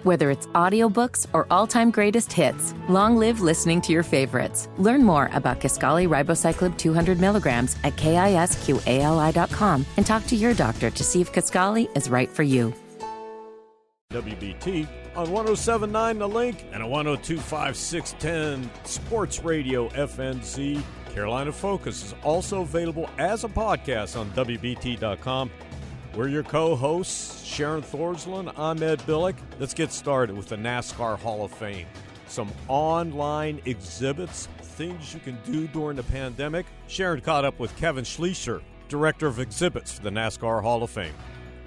Whether it's audiobooks or all-time greatest hits, long live listening to your favorites. Learn more about Kisqali Ribociclib 200 milligrams at KISQALI.com and talk to your doctor to see if Kisqali is right for you. WBT on 107.9 The Link and a 102.5 610 Sports Radio FNZ. Carolina Focus is also available as a podcast on WBT.com. We're your co-hosts, Sharon Thorsland, I'm Ed Billick. Let's get started with the NASCAR Hall of Fame. Some online exhibits, things you can do during the pandemic. Sharon caught up with Kevin Schleicher, Director of Exhibits for the NASCAR Hall of Fame.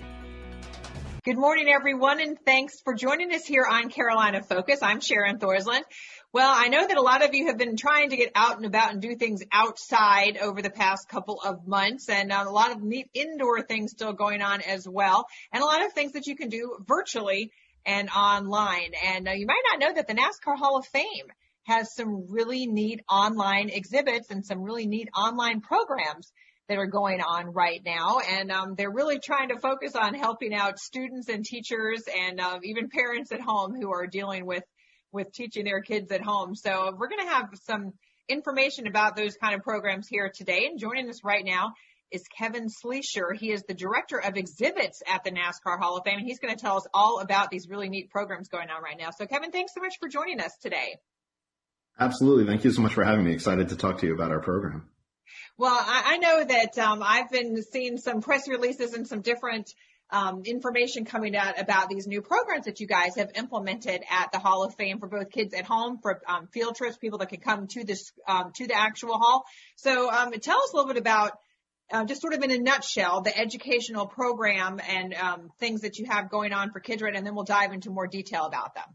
Good morning, everyone, and thanks for joining us here on Carolina Focus. I'm Sharon Thorsland. Well, I know that a lot of you have been trying to get out and about and do things outside over the past couple of months, and a lot of neat indoor things still going on as well, and a lot of things that you can do virtually and online. And you might not know that the NASCAR Hall of Fame has some really neat online exhibits and some really neat online programs that are going on right now. And they're really trying to focus on helping out students and teachers and even parents at home who are dealing with teaching their kids at home. So we're going to have some information about those kind of programs here today. And joining us right now is Kevin Schleicher. He is the Director of Exhibits at the NASCAR Hall of Fame, and he's going to tell us all about these really neat programs going on right now. So Kevin, thanks so much for joining us today. Absolutely. Thank you so much for having me. Excited to talk to you about our program. Well, I know that I've been seeing some press releases and some different information coming out about these new programs that you guys have implemented at the Hall of Fame for both kids at home, for field trips, people that can come to this to the actual hall. So tell us a little bit about, just sort of in a nutshell, the educational program and things that you have going on for kids right now, and then we'll dive into more detail about them.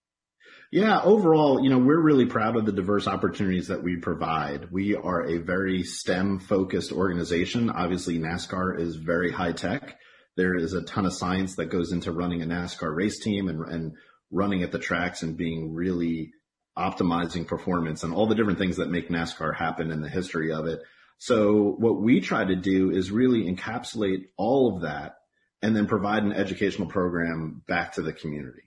Yeah, overall, we're really proud of the diverse opportunities that we provide. We are a very STEM-focused organization. Obviously, NASCAR is very high-tech. There is a ton of science that goes into running a NASCAR race team and running at the tracks and being really optimizing performance and all the different things that make NASCAR happen in the history of it. So what we try to do is really encapsulate all of that and then provide an educational program back to the community.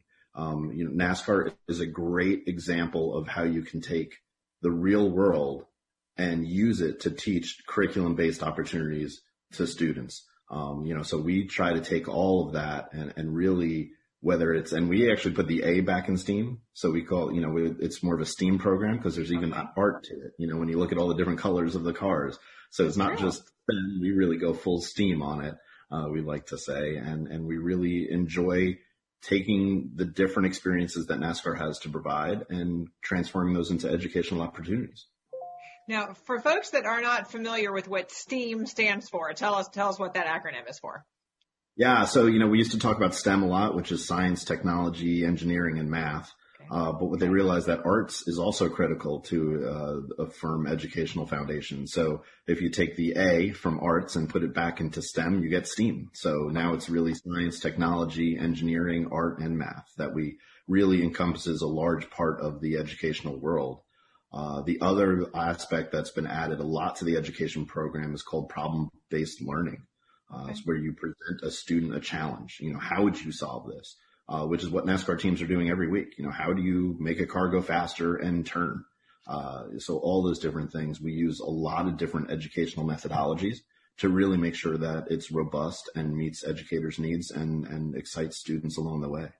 NASCAR is a great example of how you can take the real world and use it to teach curriculum-based opportunities to students. So we try to take all of that and really, whether it's, and we actually put the A back in STEAM. So we call, it's more of a STEAM program because there's even art to it, when you look at all the different colors of the cars. So it's not just, we really go full STEAM on it, we like to say, and we really enjoy taking the different experiences that NASCAR has to provide and transforming those into educational opportunities. Now, for folks that are not familiar with what STEAM stands for, tell us what that acronym is for. Yeah, so, we used to talk about STEM a lot, which is science, technology, engineering, and math. But what they realized that arts is also critical to a firm educational foundation. So if you take the A from arts and put it back into STEM, you get STEAM. So now it's really science, technology, engineering, art, and math that we really encompasses a large part of the educational world. The other aspect that's been added a lot to the education program is called problem-based learning. It's where you present a student a challenge. How would you solve this? Which is what NASCAR teams are doing every week. How do you make a car go faster and turn? So all those different things. We use a lot of different educational methodologies to really make sure that it's robust and meets educators' needs and excites students along the way.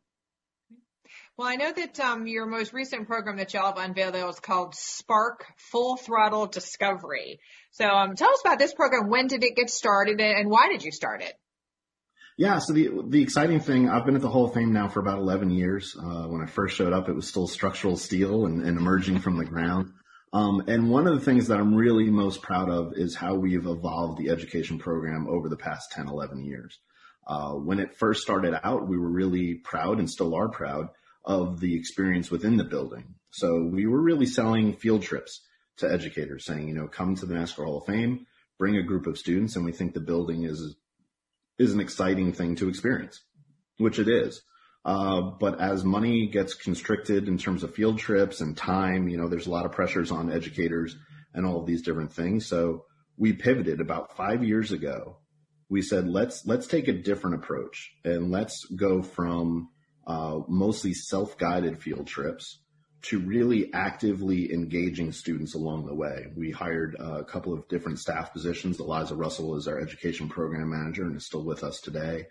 Well, I know that your most recent program that y'all have unveiled is called Spark Full Throttle Discovery. So tell us about this program. When did it get started and why did you start it? Yeah, so the exciting thing, I've been at the Hall of Fame now for about 11 years. When I first showed up, it was still structural steel and emerging from the ground. And one of the things that I'm really most proud of is how we've evolved the education program over the past 10, 11 years. When it first started out, we were really proud and still are proud of the experience within the building. So we were really selling field trips to educators saying, come to the NASCAR Hall of Fame, bring a group of students, and we think the building is an exciting thing to experience, which it is. But as money gets constricted in terms of field trips and time, there's a lot of pressures on educators and all of these different things. So we pivoted about 5 years ago. We said, let's take a different approach and let's go from mostly self-guided field trips, to really actively engaging students along the way. We hired a couple of different staff positions. Eliza Russell is our education program manager and is still with us today.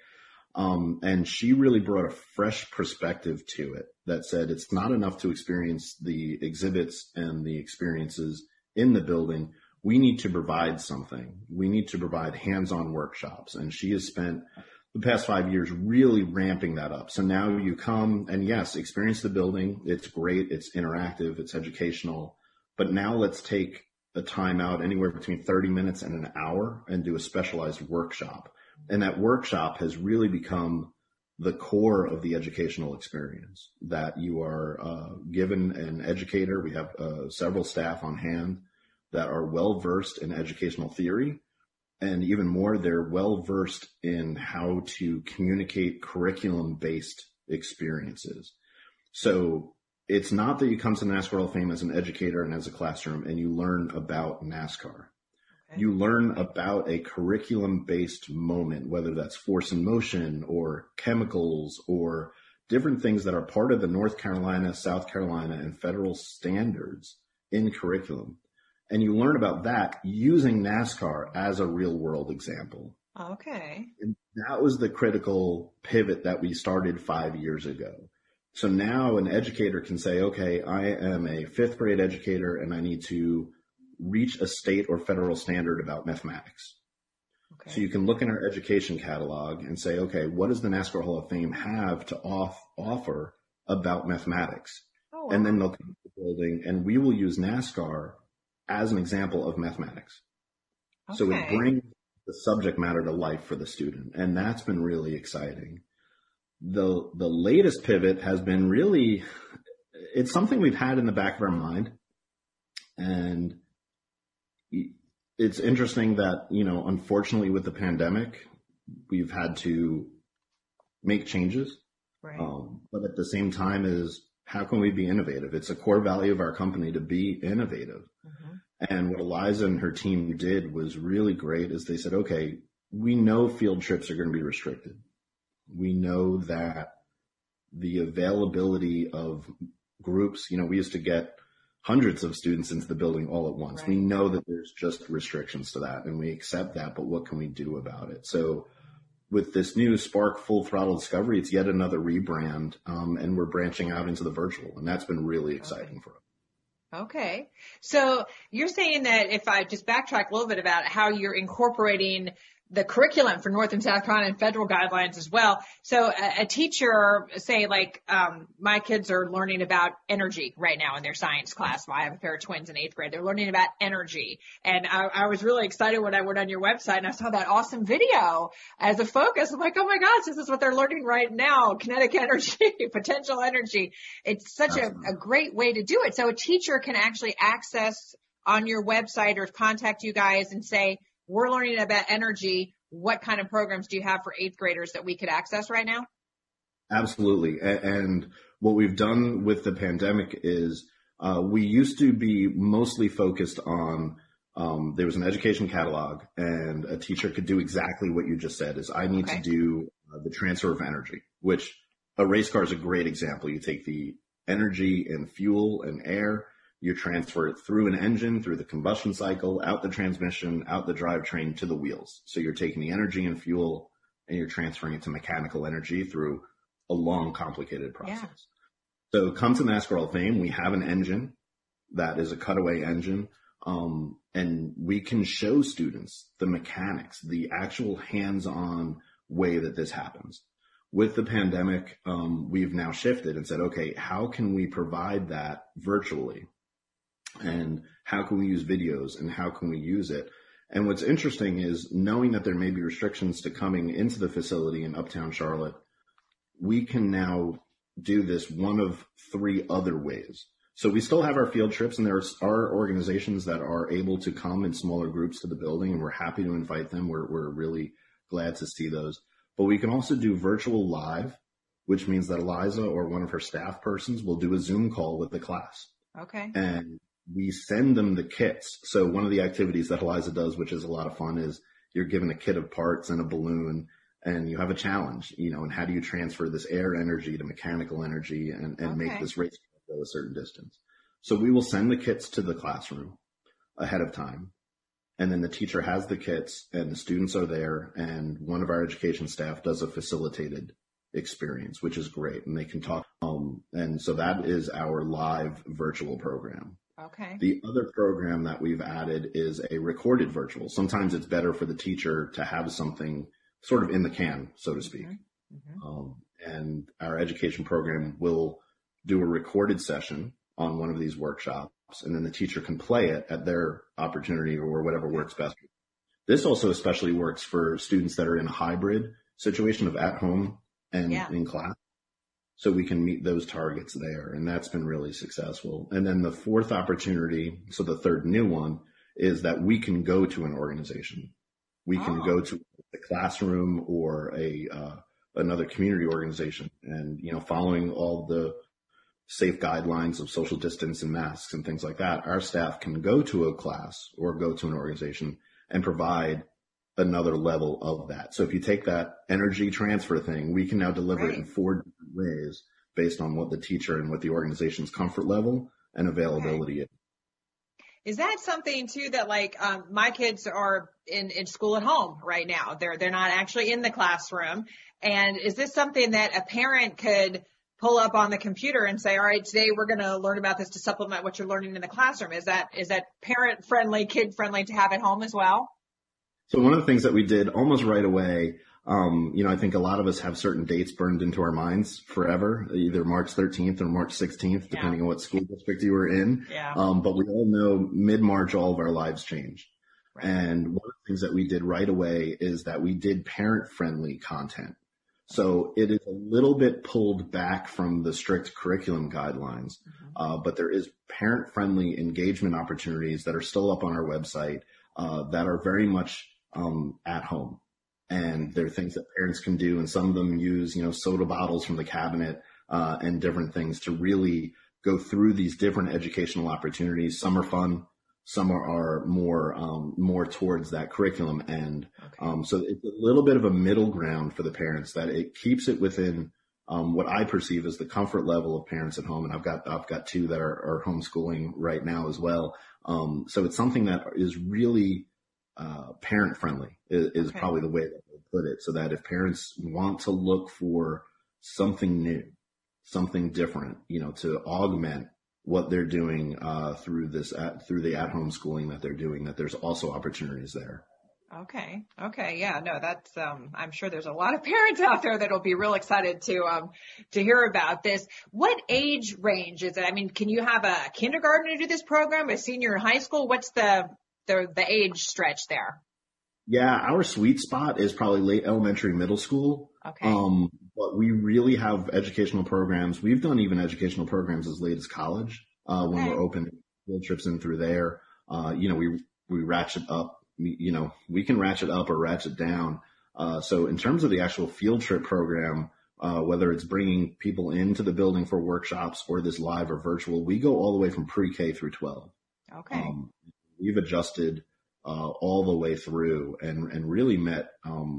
And she really brought a fresh perspective to it that said it's not enough to experience the exhibits and the experiences in the building. We need to provide something. We need to provide hands-on workshops. And she has spent the past 5 years really ramping that up. So now you come and yes, experience the building. It's great. It's interactive. It's educational. But now let's take a time out anywhere between 30 minutes and an hour and do a specialized workshop. And that workshop has really become the core of the educational experience, that you are given an educator. We have several staff on hand that are well-versed in educational theory. And even more, they're well-versed in how to communicate curriculum-based experiences. So it's not that you come to the NASCAR Hall of Fame as an educator and as a classroom and you learn about NASCAR. Okay. You learn about a curriculum-based moment, whether that's force and motion or chemicals or different things that are part of the North Carolina, South Carolina, and federal standards in curriculum. And you learn about that using NASCAR as a real world example. Okay. And that was the critical pivot that we started 5 years ago. So now an educator can say, okay, I am a fifth grade educator and I need to reach a state or federal standard about mathematics. Okay. So you can look in our education catalog and say, okay, what does the NASCAR Hall of Fame have to offer about mathematics? Oh, wow. And then they'll come to the building and we will use NASCAR as an example of mathematics. Okay. So it brings the subject matter to life for the student. And that's been really exciting. The latest pivot has been really, it's something we've had in the back of our mind. And it's interesting that, unfortunately with the pandemic, we've had to make changes. Right. But at the same time is, how can we be innovative? It's a core value of our company to be innovative. Mm-hmm. And what Eliza and her team did was really great is they said, okay, we know field trips are going to be restricted. We know that the availability of groups, we used to get hundreds of students into the building all at once. Right. We know that there's just restrictions to that and we accept that, but what can we do about it? So with this new Spark Full Throttle Discovery, it's yet another rebrand, and we're branching out into the virtual, and that's been really exciting for us. Okay. So you're saying that, if I just backtrack a little bit about how you're incorporating the curriculum for North and South Carolina and federal guidelines as well. So a teacher, say like, my kids are learning about energy right now in their science class. Well, I have a pair of twins in 8th grade. They're learning about energy. And I was really excited when I went on your website and I saw that awesome video as a focus. I'm like, oh my gosh, this is what they're learning right now. Kinetic energy, potential energy. It's such a great way to do it. So a teacher can actually access on your website or contact you guys and say, we're learning about energy. What kind of programs do you have for 8th graders that we could access right now? Absolutely. And what we've done with the pandemic is we used to be mostly focused on, there was an education catalog and a teacher could do exactly what you just said is I need to do the transfer of energy, which a race car is a great example. You take the energy and fuel and air, you transfer it through an engine, through the combustion cycle, out the transmission, out the drivetrain to the wheels. So you're taking the energy and fuel and you're transferring it to mechanical energy through a long, complicated process. Yeah. So come to the NASCAR Hall of Fame. We have an engine that is a cutaway engine. And we can show students the mechanics, the actual hands-on way that this happens. With the pandemic, we've now shifted and said, okay, how can we provide that virtually? And how can we use videos and how can we use it? And what's interesting is knowing that there may be restrictions to coming into the facility in Uptown Charlotte, we can now do this one of 3 other ways. So we still have our field trips and there are organizations that are able to come in smaller groups to the building and we're happy to invite them. We're really glad to see those. But we can also do virtual live, which means that Eliza or one of her staff persons will do a Zoom call with the class. Okay. And we send them the kits. So one of the activities that Eliza does, which is a lot of fun, is you're given a kit of parts and a balloon, and you have a challenge, and how do you transfer this air energy to mechanical energy and make this race go a certain distance? So we will send the kits to the classroom ahead of time. And then the teacher has the kits and the students are there, and one of our education staff does a facilitated experience, which is great. And they can talk. And so that is our live virtual program. Okay. The other program that we've added is a recorded virtual. Sometimes it's better for the teacher to have something sort of in the can, so to speak. And our education program will do a recorded session on one of these workshops, and then the teacher can play it at their opportunity or whatever works best. This also especially works for students that are in a hybrid situation of at home and in class. So we can meet those targets there, and that's been really successful. And then the fourth opportunity, so the third new one, is that we can go to an organization. We can go to a classroom or another community organization, and following all the safe guidelines of social distance and masks and things like that, our staff can go to a class or go to an organization and provide another level of that. So if you take that energy transfer thing, we can now deliver it in 4 different ways based on what the teacher and what the organization's comfort level and availability is. Is that something too that my kids are in school at home right now? They're not actually in the classroom. And is this something that a parent could pull up on the computer and say, all right, today we're going to learn about this to supplement what you're learning in the classroom? Is that parent friendly, kid friendly to have at home as well? So one of the things that we did almost right away, I think a lot of us have certain dates burned into our minds forever, either March 13th or March 16th, depending on what school district you were in. But we all know mid-March, all of our lives change. Right. And one of the things that we did right away is that we did parent-friendly content. So it is a little bit pulled back from the strict curriculum guidelines, but there is parent-friendly engagement opportunities that are still up on our website that are very much at home. And there are things that parents can do, and some of them use, soda bottles from the cabinet and different things to really go through these different educational opportunities. Some are fun, some are more towards that curriculum end. So it's a little bit of a middle ground for the parents, that it keeps it within what I perceive as the comfort level of parents at home. And I've got 2 that are homeschooling right now as well. So it's something that is really parent friendly is probably the way that they put it, so that if parents want to look for something new, something different, to augment what they're doing through the at-home schooling that they're doing, that there's also opportunities there. Okay. Yeah, no, that's, I'm sure there's a lot of parents out there that'll be real excited to hear about this. What age range is it? I mean, can you have a kindergartner do this program, a senior in high school? What's the age stretch there? Yeah, our sweet spot is probably late elementary, middle school. Okay. But we really have educational programs. We've done even educational programs as late as college, when we're open field trips in through there. We ratchet up, we can ratchet up or ratchet down. So in terms of the actual field trip program, whether it's bringing people into the building for workshops or this live or virtual, we go all the way from pre-K through 12. Okay. We've adjusted all the way through and really met.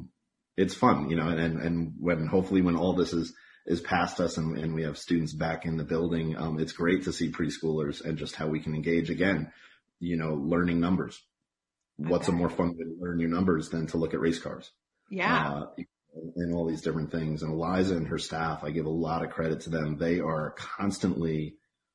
It's fun, and when all this is past us and we have students back in the building, it's great to see preschoolers and just how we can engage again, learning numbers. What's a more fun way to learn new numbers than to look at race cars? Yeah. And all these different things. And Eliza and her staff, I give a lot of credit to them. They are constantly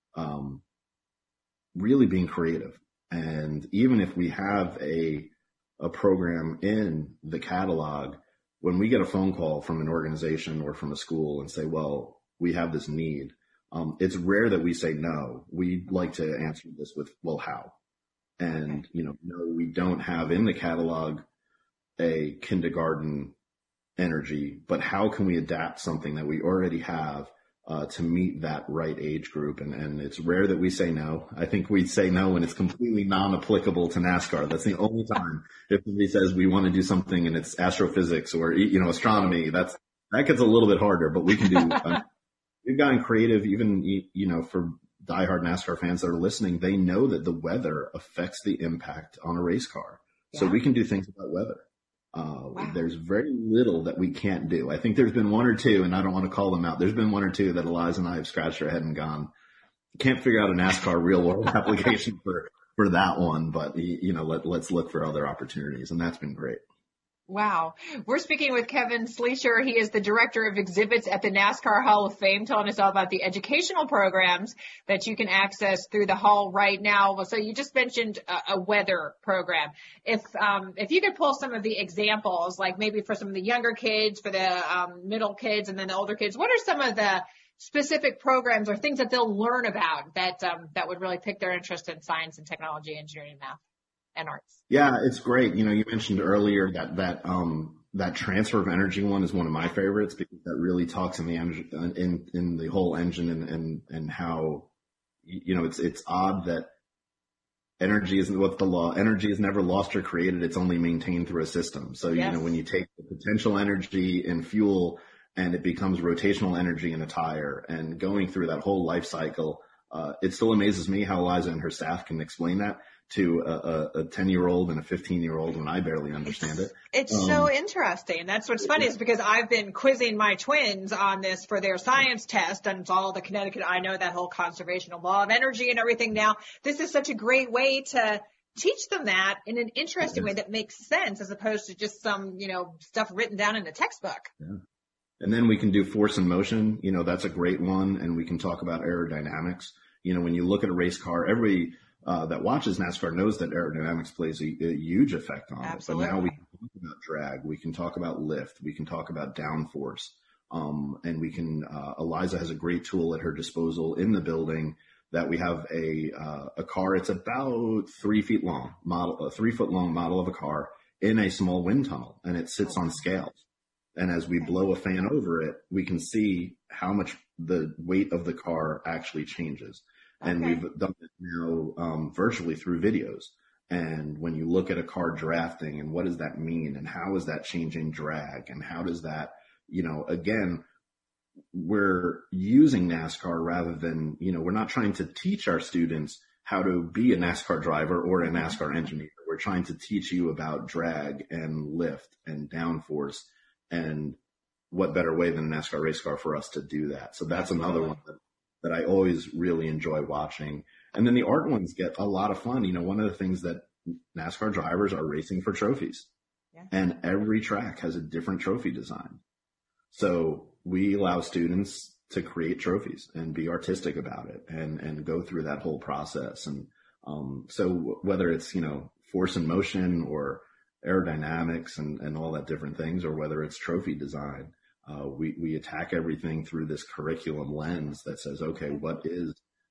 really being creative. And even if we have a program in the catalog, when we get a phone call from an organization or from a school and say, well, we have this need, it's rare that we say no. We'd like to answer this with, well, how? And, no, we don't have in the catalog a kindergarten energy, but how can we adapt something that we already have to meet that right age group? And it's rare that we say no. I think we say no when it's completely non-applicable to NASCAR. That's the only time. If somebody says we want to do something and it's astrophysics or, astronomy, that gets a little bit harder, but we can do, we've gotten creative even, for diehard NASCAR fans that are listening. They know that the weather affects the impact on a race car. Yeah. So we can do things about weather. Wow. There's very little that we can't do. I think there's been one or two, and I don't want to call them out. There's been one or two that Eliza and I have scratched our head and gone, can't figure out a NASCAR real world application for that one, but let's look for other opportunities. And that's been great. Wow. We're speaking with Kevin Sleesher. He is the director of exhibits at the NASCAR Hall of Fame, telling us all about the educational programs that you can access through the hall right now. So you just mentioned a weather program. If you could pull some of the examples, like maybe for some of the younger kids, for the middle kids, and then the older kids, what are some of the specific programs or things that they'll learn about that would really pick their interest in science and technology, engineering, math, and arts? Yeah, it's great. You mentioned earlier that transfer of energy one is one of my favorites, because that really talks in the whole engine and how, it's odd that energy isn't what's the law. Energy is never lost or created. It's only maintained through a system. So, yes. When you take the potential energy in fuel and it becomes rotational energy in a tire, and going through that whole life cycle, it still amazes me how Eliza and her staff can explain that to a 10-year-old and a 15-year-old when I barely understand it. It's so interesting. That's what's funny, is because I've been quizzing my twins on this for their science test, and it's all the Connecticut. I know that whole conservation of law of energy and everything now. This is such a great way to teach them that in an interesting way that makes sense, as opposed to just some, stuff written down in a textbook. Yeah. And then we can do force and motion. That's a great one. And we can talk about aerodynamics. When you look at a race car, everybody that watches NASCAR knows that aerodynamics plays a huge effect on Absolutely. it. But now we can talk about drag, we can talk about lift, we can talk about downforce, and we can. Eliza has a great tool at her disposal in the building that we have a car. It's about 3 feet long model, a 3 foot long model of a car in a small wind tunnel, and it sits on scales. And as we blow a fan over it, we can see how much the weight of the car actually changes. And we've done it now virtually through videos. And when you look at a car drafting, and what does that mean, and how is that changing drag, and how does that, again, we're using NASCAR rather than, we're not trying to teach our students how to be a NASCAR driver or a NASCAR engineer. We're trying to teach you about drag and lift and downforce, and what better way than a NASCAR race car for us to do that. So that's another one that I always really enjoy watching. And then the art ones get a lot of fun. One of the things that NASCAR drivers are racing for trophies, and every track has a different trophy design. So we allow students to create trophies and be artistic about it and go through that whole process. And so whether it's, force and motion or aerodynamics and all that different things, or whether it's trophy design, we attack everything through this curriculum lens that says, okay, what is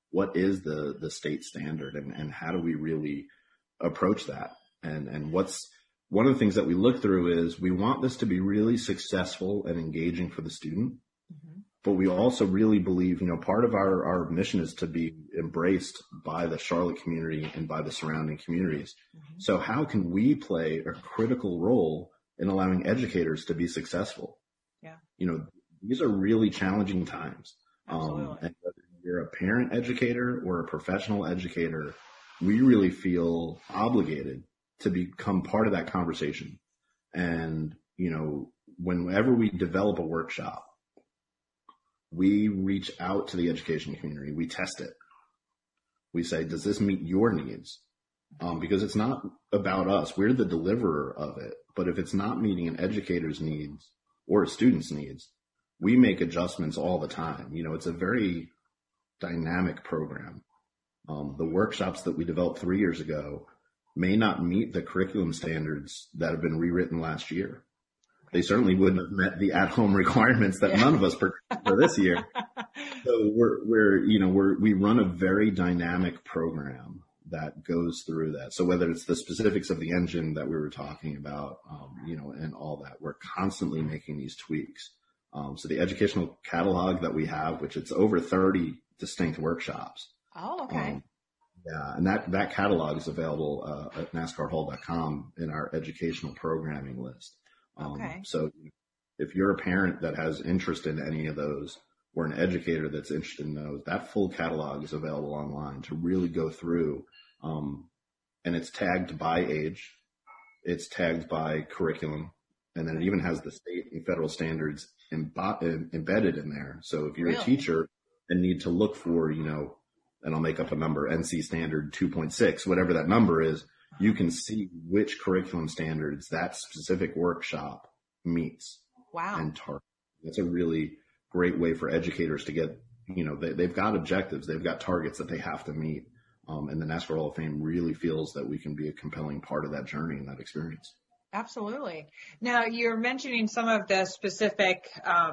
the state standard, and how do we really approach that? And what's one of the things that we look through is we want this to be really successful and engaging for the student, but we also really believe, part of our mission is to be embraced by the Charlotte community and by the surrounding communities. So how can we play a critical role in allowing educators to be successful? These are really challenging times. And whether you're a parent educator or a professional educator, we really feel obligated to become part of that conversation. And, whenever we develop a workshop, we reach out to the education community. We test it. We say, does this meet your needs? Because it's not about us. We're the deliverer of it. But if it's not meeting an educator's needs or a student's needs, we make adjustments all the time. It's a very dynamic program. The workshops that we developed 3 years ago may not meet the curriculum standards that have been rewritten last year. They certainly wouldn't have met the at-home requirements that none of us projected for this year. So we run a very dynamic program that goes through that. So whether it's the specifics of the engine that we were talking about, and all that, we're constantly making these tweaks. So the educational catalog that we have, which it's over 30 distinct workshops. Oh, okay. And that catalog is available at NASCARhall.com in our educational programming list. So if you're a parent that has interest in any of those, or an educator that's interested in those, that full catalog is available online to really go through. And it's tagged by age, it's tagged by curriculum, And then it even has the state and federal standards embedded in there. So if you're Really? a teacher and need to look for, and I'll make up a number, NC standard 2.6, whatever that number is, you can see which curriculum standards that specific workshop meets. Wow. And target. That's a really great way for educators to get, they've got objectives, they've got targets that they have to meet. And the NASCAR Hall of Fame really feels that we can be a compelling part of that journey and that experience. Absolutely. Now, you're mentioning some of the specific,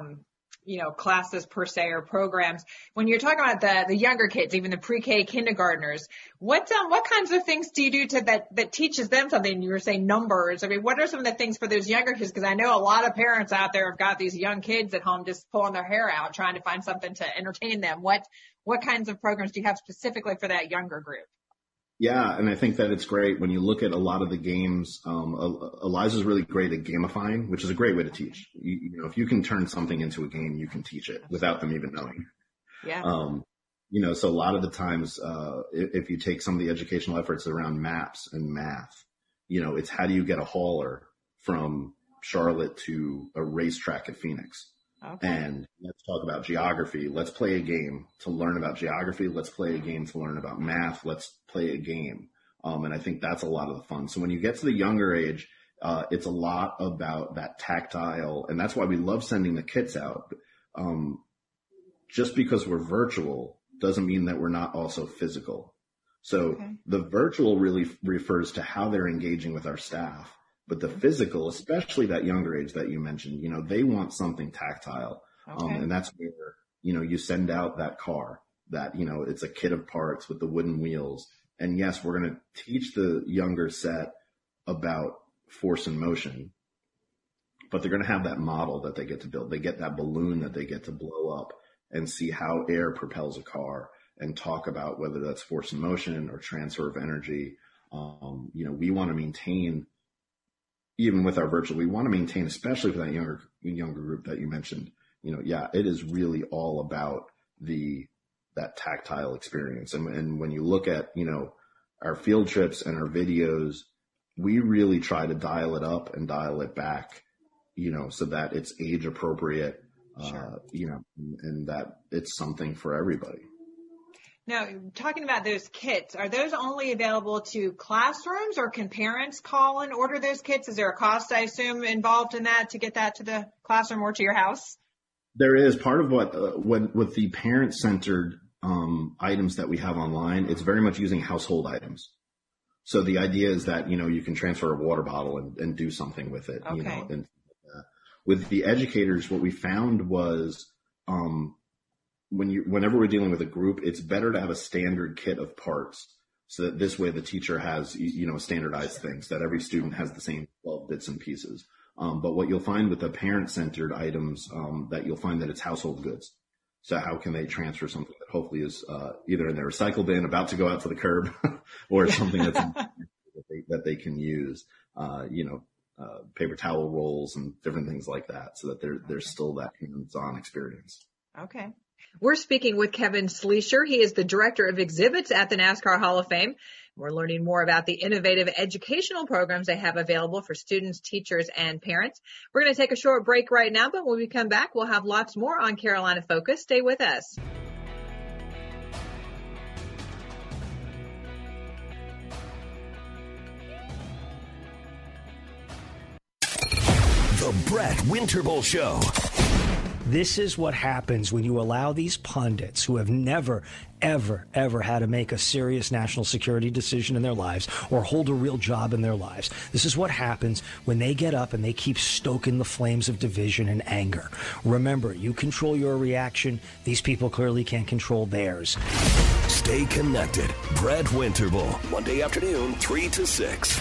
classes per se or programs. When you're talking about the younger kids, even the pre-K kindergartners, what kinds of things do you do that teaches them something? You were saying numbers. I mean, what are some of the things for those younger kids? Because I know a lot of parents out there have got these young kids at home just pulling their hair out, trying to find something to entertain them. What kinds of programs do you have specifically for that younger group? Yeah, and I think that it's great when you look at a lot of the games. Eliza's really great at gamifying, which is a great way to teach. If you can turn something into a game, you can teach it without them even knowing. Yeah. So a lot of the times, if you take some of the educational efforts around maps and math, it's how do you get a hauler from Charlotte to a racetrack at Phoenix? Okay. And let's talk about geography. Let's play a game to learn about geography. Let's play a game to learn about math. Let's play a game. And I think that's a lot of the fun. So when you get to the younger age, it's a lot about that tactile. And that's why we love sending the kits out. Just because we're virtual doesn't mean that we're not also physical. So The virtual really refers to how they're engaging with our staff. But the physical, especially that younger age that you mentioned, they want something tactile. And that's where, you send out that car that, it's a kit of parts with the wooden wheels. And yes, we're going to teach the younger set about force and motion, but they're going to have that model that they get to build. They get that balloon that they get to blow up and see how air propels a car and talk about whether that's force and motion or transfer of energy. We want to maintain, even with our virtual, we want to maintain, especially for that younger group that you mentioned, it is really all about that tactile experience. And when you look at, our field trips and our videos, we really try to dial it up and dial it back, so that it's age appropriate, Sure. And that it's something for everybody. Now, talking about those kits, are those only available to classrooms, or can parents call and order those kits? Is there a cost, I assume, involved in that to get that to the classroom or to your house? There is. Part of with the parent-centered items that we have online, it's very much using household items. So the idea is that, you can transfer a water bottle and do something with it. Okay. And with the educators, what we found was whenever we're dealing with a group, it's better to have a standard kit of parts, so that this way the teacher has, standardized things, that every student has the same 12 bits and pieces. But what you'll find with the parent-centered items, that you'll find that it's household goods. So how can they transfer something that hopefully is either in their recycle bin about to go out to the curb, or something that's that they can use, paper towel rolls and different things like that, so that there's still that hands-on experience. Okay. We're speaking with Kevin Sleesher. He is the Director of Exhibits at the NASCAR Hall of Fame. We're learning more about the innovative educational programs they have available for students, teachers, and parents. We're going to take a short break right now, but when we come back, we'll have lots more on Carolina Focus. Stay with us. The Brett Winterble Show. This is what happens when you allow these pundits who have never, ever, ever had to make a serious national security decision in their lives or hold a real job in their lives. This is what happens when they get up and they keep stoking the flames of division and anger. Remember, you control your reaction. These people clearly can't control theirs. Stay connected. Brett Winterble, Monday afternoon, 3 to 6.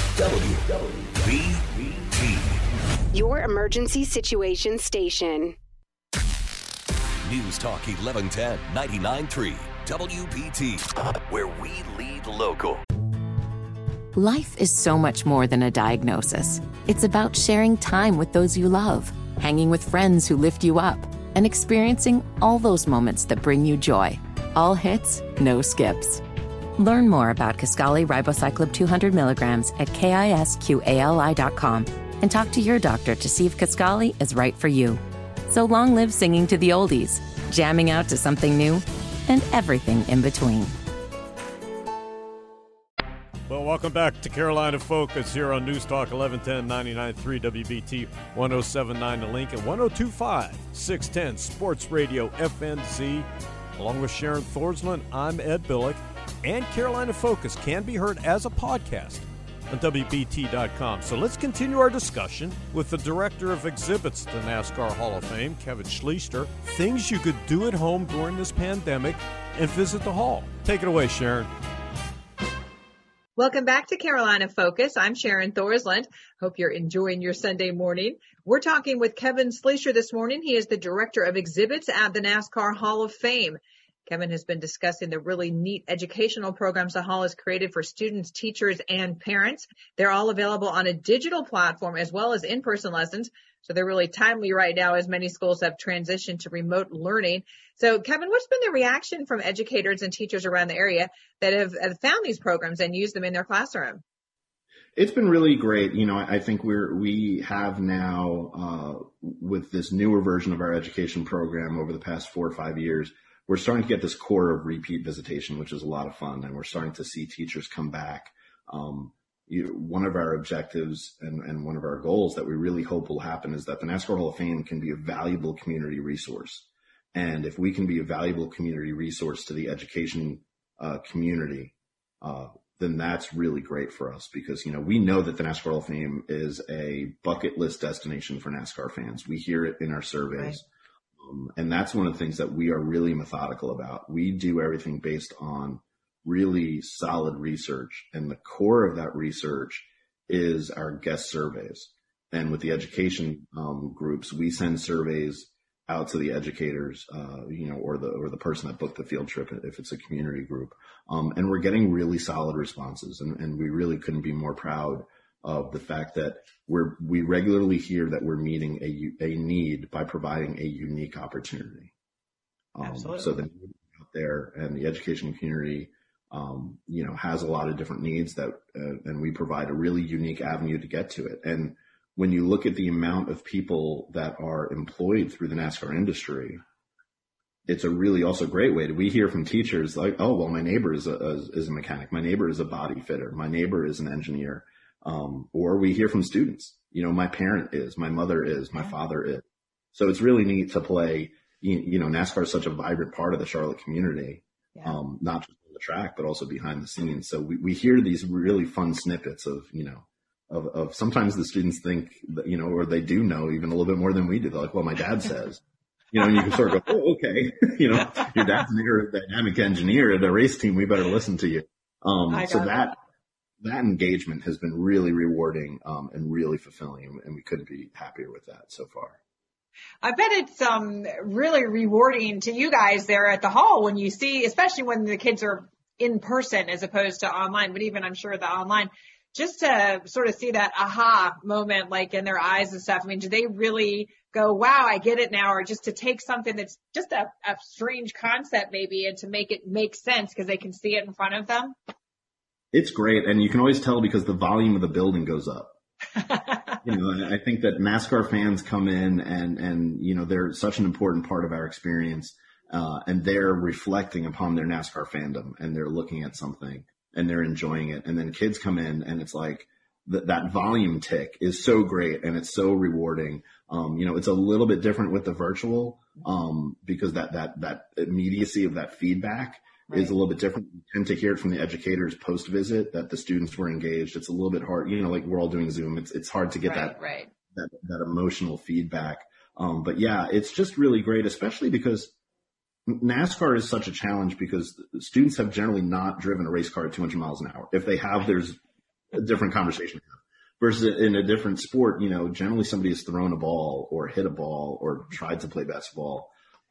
WBT. Your emergency situation station. News Talk 1110 99.3 WBT, where we lead local. Life is so much more than a diagnosis. It's about sharing time with those you love, hanging with friends who lift you up, and experiencing all those moments that bring you joy. All hits, no skips. Learn more about Kisqali Ribociclib 200 milligrams at KISQALI.com and talk to your doctor to see if Kisqali is right for you. So long live singing to the oldies, jamming out to something new, and everything in between. Well, welcome back to Carolina Focus here on News Talk 1110 99.3 WBT 107.9 The Link and 102.5 610 Sports Radio FNZ. Along with Sharon Thorsland, I'm Ed Billick. And Carolina Focus can be heard as a podcast on WBT.com. So let's continue our discussion with the Director of Exhibits at the NASCAR Hall of Fame, Kevin Schleister. Things you could do at home during this pandemic and visit the hall. Take it away, Sharon. Welcome back to Carolina Focus. I'm Sharon Thorsland. Hope you're enjoying your Sunday morning. We're talking with Kevin Schleister this morning. He is the Director of Exhibits at the NASCAR Hall of Fame. Kevin has been discussing the really neat educational programs the Hall has created for students, teachers, and parents. They're all available on a digital platform as well as in-person lessons. So they're really timely right now as many schools have transitioned to remote learning. So, Kevin, what's been the reaction from educators and teachers around the area that have found these programs and used them in their classroom? It's been really great. You know, I think we have now, with this newer version of our education program over the past 4 or 5 years, we're starting to get this core of repeat visitation, which is a lot of fun. And we're starting to see teachers come back. One of our objectives and one of our goals that we really hope will happen is that the NASCAR Hall of Fame can be a valuable community resource. And if we can be a valuable community resource to the education community, then that's really great for us because, you know, we know that the NASCAR Hall of Fame is a bucket list destination for NASCAR fans. We hear it in our surveys. Right. And that's one of the things that we are really methodical about. We do everything based on really solid research. And the core of that research is our guest surveys. And with the education groups, we send surveys out to the educators, or the person that booked the field trip if it's a community group. And we're getting really solid responses. And we really couldn't be more proud of the fact that we regularly hear that we're meeting a need by providing a unique opportunity. Absolutely. So the need out there and the education community has a lot of different needs and we provide a really unique avenue to get to it. And when you look at the amount of people that are employed through the NASCAR industry, it's a really also great way. We hear from teachers like, oh, well, my neighbor is a mechanic. My neighbor is a body fitter. My neighbor is an engineer. Or we hear from students, my parent is, my mother is, my father is. So it's really neat to play, NASCAR is such a vibrant part of the Charlotte community, not just on the track, but also behind the scenes. So we hear these really fun snippets of sometimes the students think that, or they do know even a little bit more than we do. They're like, well, my dad says, and you can sort of go, oh, okay. Your dad's an aerodynamic engineer at a race team. We better listen to you. So that engagement has been really rewarding, and really fulfilling. And we couldn't be happier with that so far. I bet it's really rewarding to you guys there at the hall when you see, especially when the kids are in person as opposed to online, but even I'm sure the online, just to sort of see that aha moment, like in their eyes and stuff. I mean, do they really go, wow, I get it now? Or just to take something that's just a strange concept maybe and to make it make sense because they can see it in front of them? It's great. And you can always tell because the volume of the building goes up. I think that NASCAR fans come in and they're such an important part of our experience. And they're reflecting upon their NASCAR fandom and they're looking at something and they're enjoying it. And then kids come in and it's like that volume tick is so great and it's so rewarding. It's a little bit different with the virtual, because that immediacy of that feedback is a little bit different. You tend to hear it from the educators post visit that the students were engaged. It's a little bit hard, like we're all doing Zoom. It's hard to get that emotional feedback. But yeah, it's just really great, especially because NASCAR is such a challenge because students have generally not driven a race car at 200 miles an hour. If they have, there's a different conversation. Versus in a different sport, generally somebody has thrown a ball or hit a ball or tried to play basketball.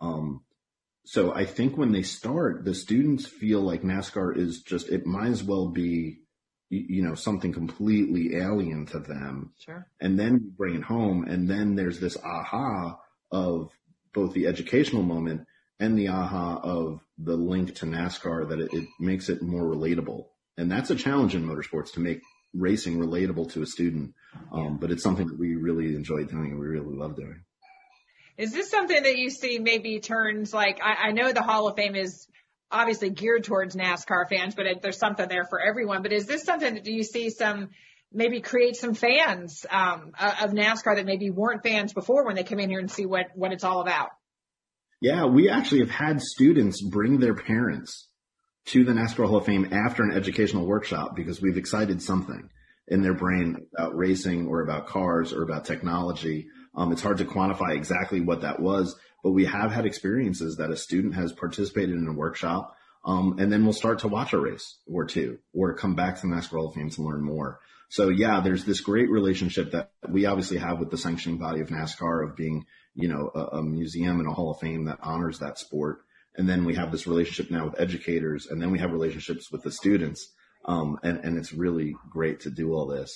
So I think when they start, the students feel like NASCAR is it might as well be, something completely alien to them. Sure. And then you bring it home and then there's this aha of both the educational moment and the aha of the link to NASCAR that it makes it more relatable. And that's a challenge in motorsports to make racing relatable to a student. But it's something that we really enjoy doing and we really love doing. Is this something that you see maybe turns like, I know the Hall of Fame is obviously geared towards NASCAR fans, but there's something there for everyone. But is this something that do you see maybe create some fans of NASCAR that maybe weren't fans before when they come in here and see what it's all about? Yeah, we actually have had students bring their parents to the NASCAR Hall of Fame after an educational workshop because we've excited something in their brain about racing or about cars or about technology. It's hard to quantify exactly what that was, but we have had experiences that a student has participated in a workshop, and then we'll start to watch a race or two or come back to the NASCAR Hall of Fame to learn more. So yeah, there's this great relationship that we obviously have with the sanctioning body of NASCAR of being, a museum and a Hall of Fame that honors that sport. And then we have this relationship now with educators, and then we have relationships with the students. And it's really great to do all this.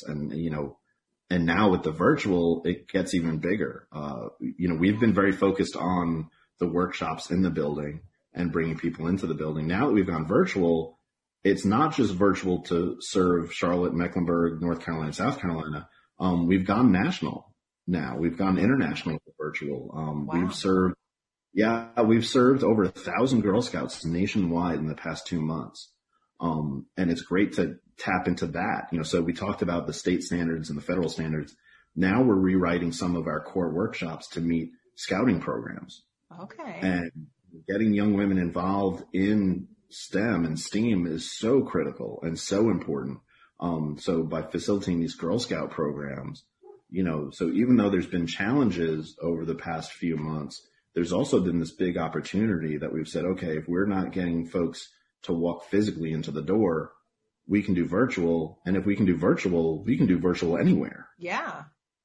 And now with the virtual, it gets even bigger. We've been very focused on the workshops in the building and bringing people into the building. Now that we've gone virtual, it's not just virtual to serve Charlotte, Mecklenburg, North Carolina, South Carolina. We've gone national now. We've gone international with virtual. Wow. We've served over 1,000 Girl Scouts nationwide in the past 2 months. And it's great to tap into that. So we talked about the state standards and the federal standards. Now we're rewriting some of our core workshops to meet scouting programs. Okay. And getting young women involved in STEM and STEAM is so critical and so important. So by facilitating these Girl Scout programs, so even though there's been challenges over the past few months, there's also been this big opportunity that we've said, okay, if we're not getting folks to walk physically into the door, we can do virtual. And if we can do virtual, we can do virtual anywhere. Yeah.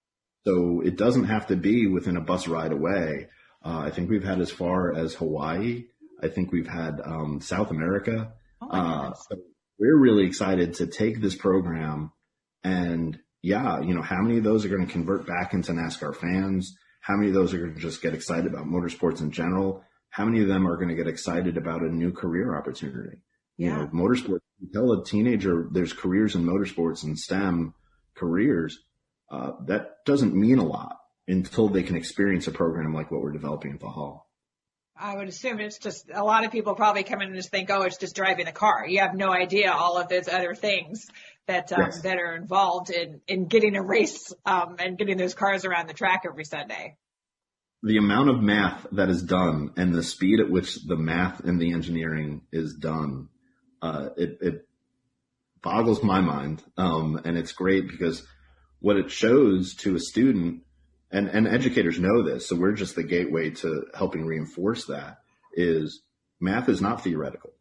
So it doesn't have to be within a bus ride away. I think we've had as far as Hawaii. I think we've had South America. Oh my goodness. So we're really excited to take this program and how many of those are going to convert back into NASCAR fans? How many of those are going to just get excited about motorsports in general? How many of them are going to get excited about a new career opportunity? Yeah. Motorsports, you tell a teenager there's careers in motorsports and STEM careers. That doesn't mean a lot until they can experience a program like what we're developing at the Hall. I would assume it's just a lot of people probably come in and just think, oh, it's just driving a car. You have no idea all of those other things that Yes. that are involved in getting a race and getting those cars around the track every Sunday. The amount of math that is done and the speed at which the math and the engineering is done, it boggles my mind. And it's great because what it shows to a student, and educators know this, so we're just the gateway to helping reinforce that, is math is not theoretical.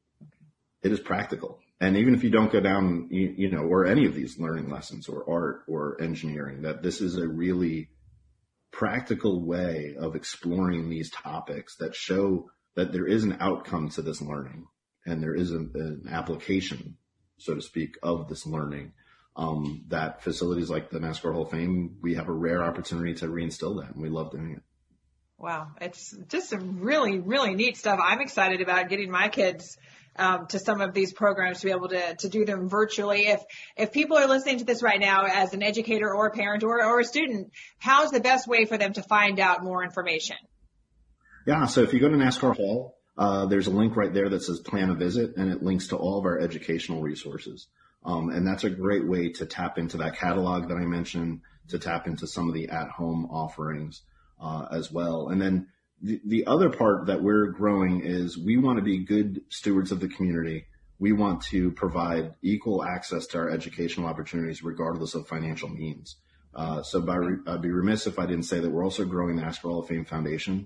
It is practical. And even if you don't go down, or any of these learning lessons or art or engineering, that this is a really practical way of exploring these topics that show that there is an outcome to this learning and there is an application, so to speak, of this learning. That facilities like the NASCAR Hall of Fame, we have a rare opportunity to reinstill that, and we love doing it. Wow. It's just some really, really neat stuff. I'm excited about getting my kids to some of these programs to be able to do them virtually. If people are listening to this right now as an educator or a parent or a student, how's the best way for them to find out more information? Yeah, so if you go to NASCAR Hall, there's a link right there that says plan a visit, and it links to all of our educational resources. And that's a great way to tap into that catalog that I mentioned, to tap into some of the at-home offerings as well. And then the other part that we're growing is we want to be good stewards of the community. We want to provide equal access to our educational opportunities regardless of financial means. So I'd be remiss if I didn't say that we're also growing the NASCAR Hall of Fame Foundation.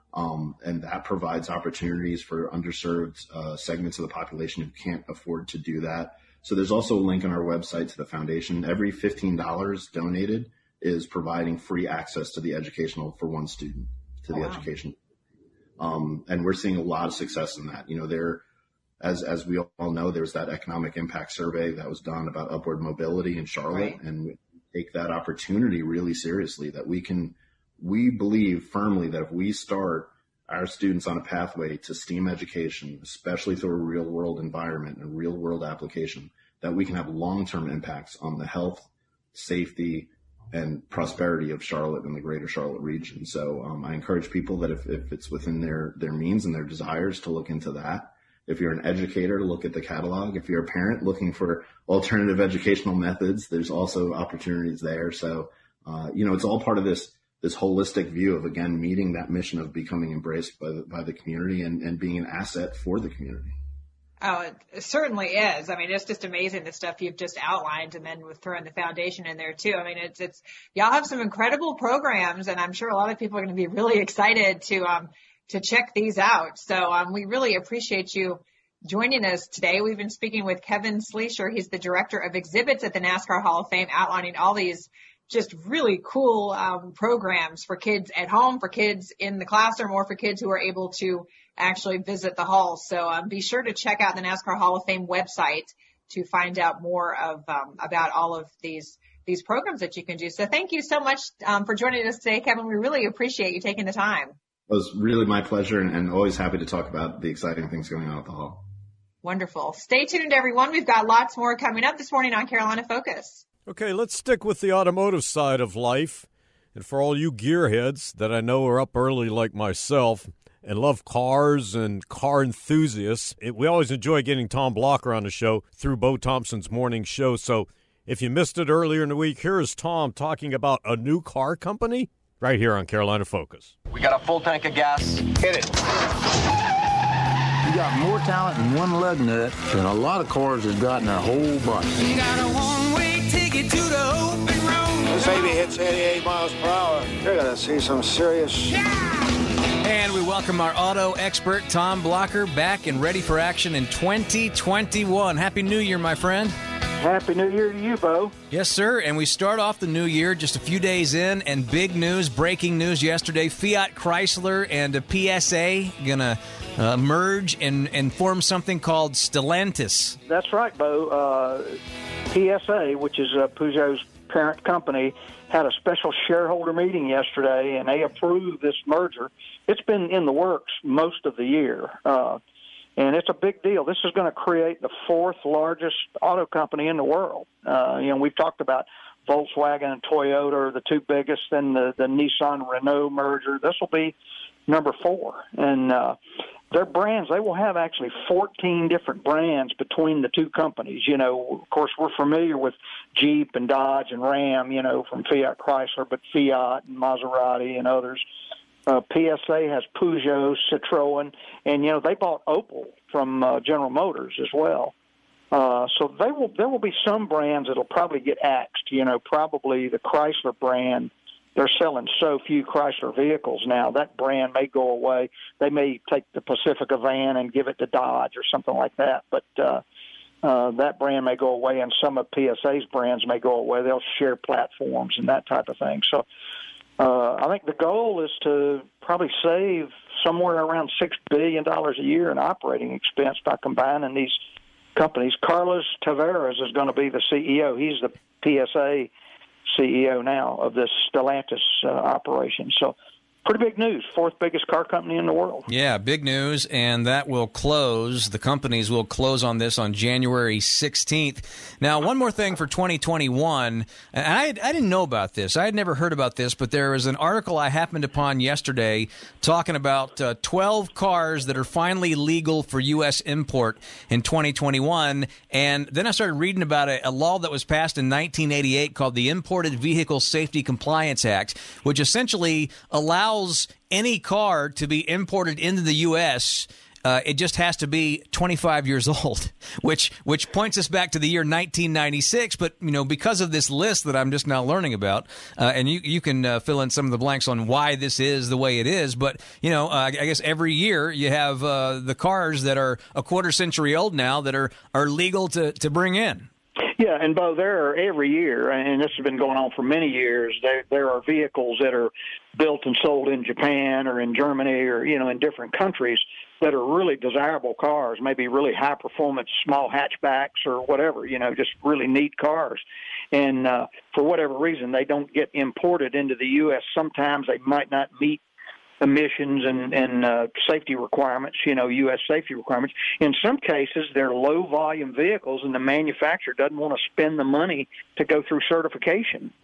And that provides opportunities for underserved segments of the population who can't afford to do that. So there's also a link on our website to the foundation. Every $15 donated is providing free access to the educational for one student to the education. And we're seeing a lot of success in that. As we all know, there's that economic impact survey that was done about upward mobility in Charlotte. Right. And we take that opportunity really seriously, that we believe firmly that if we start our students on a pathway to STEAM education, especially through a real world environment and real world application, that we can have long-term impacts on the health, safety, and prosperity of Charlotte and the greater Charlotte region. So I encourage people that if it's within their means and their desires to look into that. If you're an educator, look at the catalog. If you're a parent looking for alternative educational methods, there's also opportunities there. So, it's all part of this holistic view of, again, meeting that mission of becoming embraced by the community and being an asset for the community. Oh, it certainly is. I mean, it's just amazing the stuff you've just outlined, and then with throwing the foundation in there too. I mean, it's y'all have some incredible programs, and I'm sure a lot of people are going to be really excited to check these out. So we really appreciate you joining us today. We've been speaking with Kevin Sleesher. He's the director of exhibits at the NASCAR Hall of Fame, outlining all these just really cool programs for kids at home, for kids in the classroom, or for kids who are able to actually visit the hall. So be sure to check out the NASCAR Hall of Fame website to find out more about all of these programs that you can do. So thank you so much for joining us today, Kevin. We really appreciate you taking the time. It was really my pleasure, and always happy to talk about the exciting things going on at the hall. Wonderful. Stay tuned, everyone. We've got lots more coming up this morning on Carolina Focus. Okay, let's stick with the automotive side of life. And for all you gearheads that I know are up early like myself and love cars and car enthusiasts, we always enjoy getting Tom Blocker on the show through Bo Thompson's morning show. So if you missed it earlier in the week, here is Tom talking about a new car company right here on Carolina Focus. We got a full tank of gas. Hit it. You got more talent in one lug nut than a lot of cars have got in their whole bunch. You got a one-way ticket to the open road. This baby hits 88 miles per hour. You're going to see some serious... And we welcome our auto expert, Tom Blocker, back and ready for action in 2021. Happy New Year, my friend. Happy New Year to you, Bo. Yes, sir. And we start off the new year just a few days in, and big news, breaking news yesterday. Fiat Chrysler and PSA going to merge and form something called Stellantis. That's right, Bo. PSA, which is Peugeot's parent company, had a special shareholder meeting yesterday, and they approved this merger. It's been in the works most of the year. And it's a big deal. This is going to create the fourth largest auto company in the world. We've talked about Volkswagen and Toyota are the two biggest, then the Nissan-Renault merger. This will be number 4. And their brands, they will have actually 14 different brands between the two companies. Of course, we're familiar with Jeep and Dodge and Ram, from Fiat Chrysler, but Fiat and Maserati and others. PSA has Peugeot, Citroën, and, they bought Opel from General Motors as well. So there will be some brands that will probably get axed, probably the Chrysler brand. They're selling so few Chrysler vehicles now. That brand may go away. They may take the Pacifica van and give it to Dodge or something like that. But that brand may go away, and some of PSA's brands may go away. They'll share platforms and that type of thing. So I think the goal is to probably save somewhere around $6 billion a year in operating expense by combining these companies. Carlos Tavares is going to be the CEO. He's the PSA CEO now of this Stellantis operation. So pretty big news. Fourth biggest car company in the world. Yeah, big news, and that will close. The companies will close on this on January 16th. Now, one more thing for 2021, and I didn't know about this. I had never heard about this, but there was an article I happened upon yesterday talking about 12 cars that are finally legal for U.S. import in 2021, and then I started reading about a law that was passed in 1988 called the Imported Vehicle Safety Compliance Act, which essentially allows any car to be imported into the U.S. It just has to be 25 years old, which points us back to the year 1996. But, because of this list that I'm just now learning about, and you can fill in some of the blanks on why this is the way it is. But, I guess every year you have the cars that are a quarter century old now that are legal to bring in. Yeah, and Bo, there are every year, and this has been going on for many years, there are vehicles that are built and sold in Japan or in Germany or, in different countries that are really desirable cars, maybe really high-performance small hatchbacks or whatever, just really neat cars. And for whatever reason, they don't get imported into the U.S. Sometimes they might not meet emissions and safety requirements, U.S. safety requirements. In some cases, they're low-volume vehicles, and the manufacturer doesn't want to spend the money to go through certification,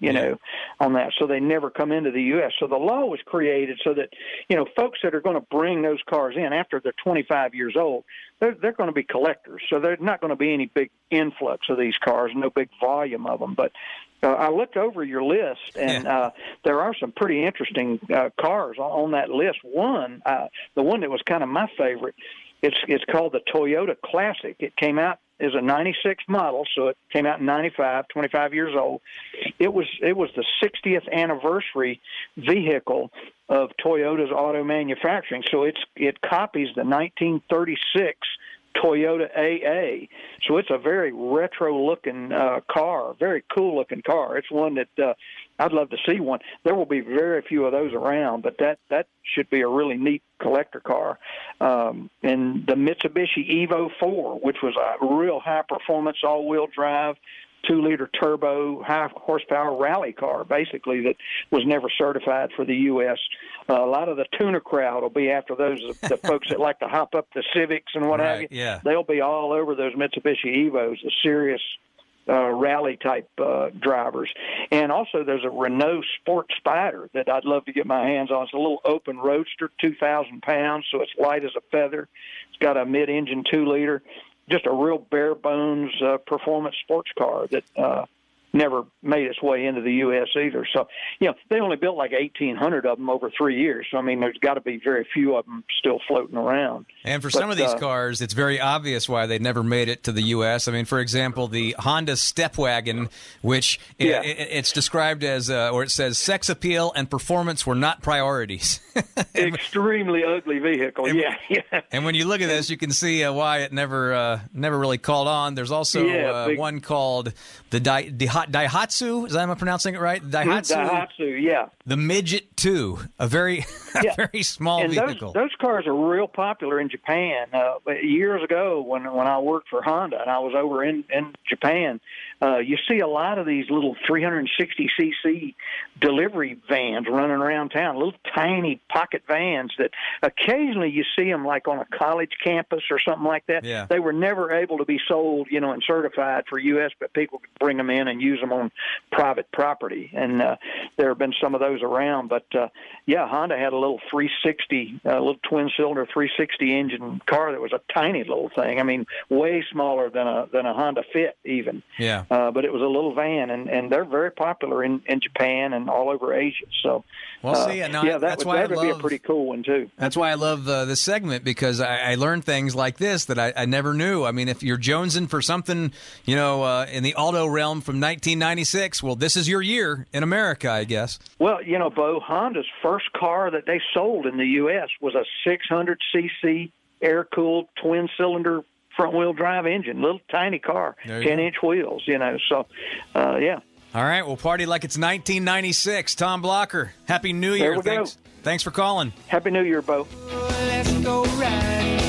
on that, so they never come into the U.S. So the law was created so that, folks that are going to bring those cars in after they're 25 years old, they're going to be collectors. So there's not going to be any big influx of these cars, no big volume of them. But I looked over your list, and there are some pretty interesting cars on that list. One, the one that was kind of my favorite, it's called the Toyota Classic. It came out as a 96 model, so it came out in 95, 25 years old. It was the 60th anniversary vehicle of Toyota's auto manufacturing, so it copies the 1936 Toyota AA. So it's a very retro-looking car, very cool-looking car. It's one that I'd love to see one. There will be very few of those around, but that should be a really neat collector car. And the Mitsubishi Evo 4, which was a real high-performance all-wheel drive, 2-liter turbo, high-horsepower rally car, basically, that was never certified for the U.S. A lot of the tuner crowd will be after those, the folks that like to hop up the Civics and what have you. Yeah. They'll be all over those Mitsubishi Evos, the serious rally-type drivers. And also there's a Renault Sport Spider that I'd love to get my hands on. It's a little open roadster, 2,000 pounds, so it's light as a feather. It's got a mid-engine 2-liter. Just a real bare-bones performance sports car that never made its way into the U.S. either. So, they only built like 1,800 of them over 3 years. So, I mean, there's got to be very few of them still floating around. And for some of these cars, it's very obvious why they never made it to the U.S. I mean, for example, the Honda Stepwagon, which it's described as, or it says, sex appeal and performance were not priorities. Extremely ugly vehicle, yeah. And when you look at this, you can see why it never really caught on. There's also one called the Daihatsu. Is that am I pronouncing it right? Daihatsu, yeah. The Midget 2, a very very small vehicle. Those cars are real popular in Japan. Years ago, when I worked for Honda and I was over in Japan, you see a lot of these little 360cc delivery vans running around town, little tiny pocket vans that occasionally you see them like on a college campus or something like that. Yeah. They were never able to be sold, and certified for U.S., but people could bring them in and use them on private property. And there have been some of those around. But, Honda had a little 360, little twin-cylinder 360 engine car that was a tiny little thing. I mean, way smaller than a Honda Fit even. Yeah. But it was a little van, and they're very popular in Japan and all over Asia. So, that would be a pretty cool one, too. That's why I love this segment, because I learn things like this that I never knew. I mean, if you're jonesing for something, in the auto realm from 1996, well, this is your year in America, I guess. Well, Bo, Honda's first car that they sold in the U.S. was a 600cc air-cooled twin-cylinder front-wheel drive engine, little tiny car, 10-inch wheels, so, yeah. All right, we'll party like it's 1996. Tom Blocker, Happy New Year. Thanks for calling. Happy New Year, Bo. Let's go riding.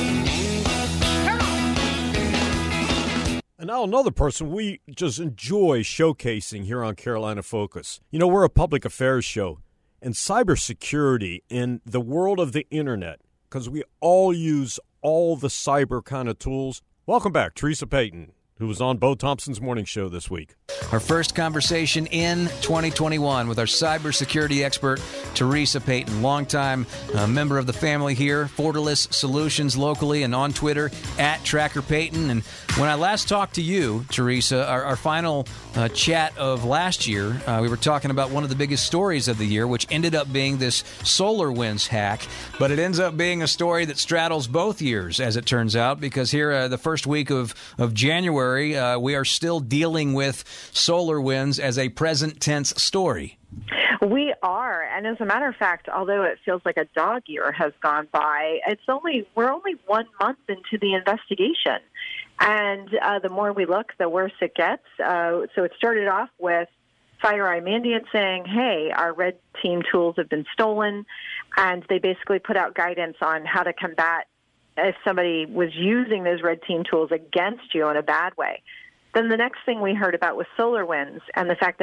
And now another person we just enjoy showcasing here on Carolina Focus. We're a public affairs show, and cybersecurity in the world of the internet, because we all use all the cyber kind of tools. Welcome back, Teresa Payton, who was on Bo Thompson's morning show this week. Our first conversation in 2021 with our cybersecurity expert, Teresa Payton, longtime member of the family here, Fortalice Solutions locally and on Twitter, @TrackerPayton. And when I last talked to you, Teresa, our final chat of last year, we were talking about one of the biggest stories of the year, which ended up being this SolarWinds hack. But it ends up being a story that straddles both years, as it turns out, because here the first week of January, we are still dealing with SolarWinds as a present tense story. We are, and as a matter of fact, although it feels like a dog year has gone by, we're only 1 month into the investigation, and the more we look, the worse it gets. So it started off with FireEye Mandiant saying, "Hey, our red team tools have been stolen," and they basically put out guidance on how to combat if somebody was using those red team tools against you in a bad way. Then the next thing we heard about was SolarWinds and the fact that